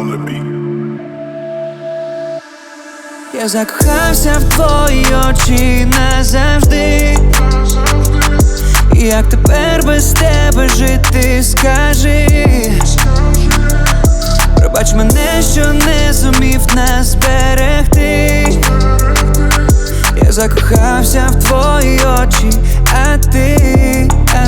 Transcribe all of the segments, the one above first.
Я закохався в твої очі назавжди. Як тепер без тебе жити, скажи? Пробач мене, що не зумів нас зберегти. Я закохався в твої очі, а ти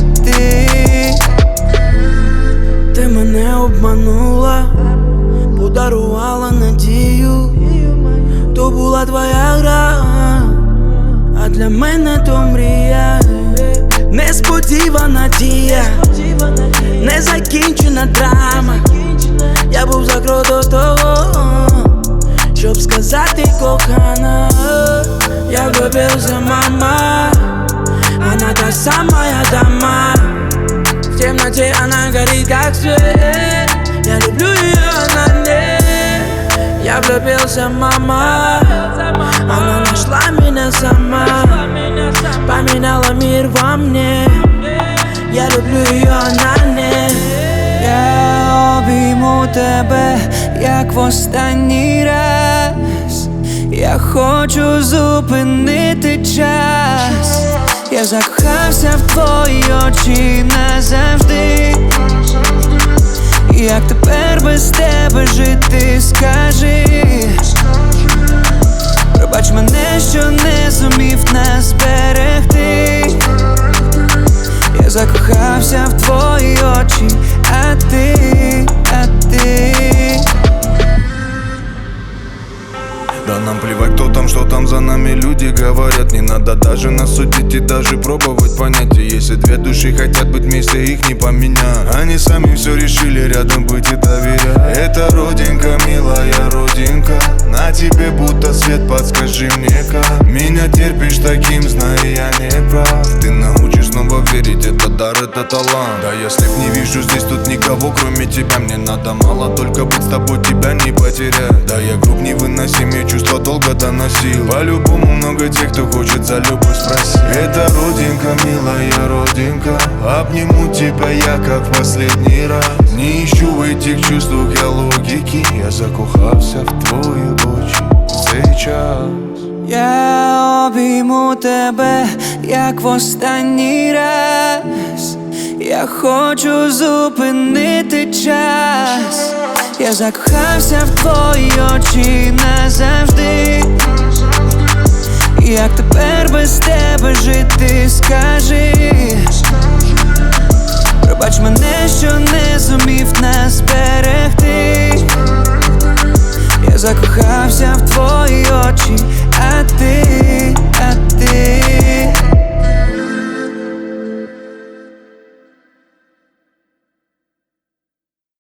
Ти мене обманула, подарувала надію. То була твоя гра, а для мене то мрія. Несподівана дія, незакінчена драма. Я був за крок до того, щоб сказати кохана. Я влюбился, мама, она та самая дама. В темноте она горит, как свет. Я люблю ее, она не. Я влюбился, мама, она нашла меня сама. Поменяла мир во мне. Я люблю ее, она не. Я обійму тебе, як в останній раз. Я хочу зупинити час. Я закохався в твої очі назавжди. Як тепер без тебе жити, скажи? Пробач мене, що не зумів нас зберегти. Я закохався в твої очі, а ти Да нам плевать, кто там, что там за нами люди говорят. Не надо даже нас судить и даже пробовать понять. И если две души хотят быть вместе, их не поменять. Они сами все решили рядом быть и доверять. Это родинка, милая родинка, на тебе будто свет, подскажи мне как. Меня терпишь таким, знай, я не прав. Ты научишь снова верить, это дар, это талант. Да если б не вижу здесь тут никого, кроме тебя. Мне надо мало, только быть с тобой, тебя не потерять. Да я груб невыносим, я чувства долго доносил. По-любому много тех, кто хочет за любовь спросить. Это родинка, милая родинка, обниму тебя я как в последний раз. Не ищу в этих чувствах я логики. Я закохався в твої очі сейчас. Я обійму тебе, як в останній раз. Я хочу зупинити час. Я закохався в твої очі назавжди. Як тепер без тебе жити, скажи? Пробач мене, що не зумів нас зберегти. Я закохався в твої очі, а ти